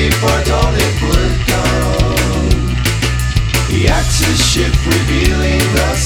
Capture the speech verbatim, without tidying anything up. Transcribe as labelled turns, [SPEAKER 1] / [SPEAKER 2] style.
[SPEAKER 1] for Dolly Burton. The Axis ship revealing the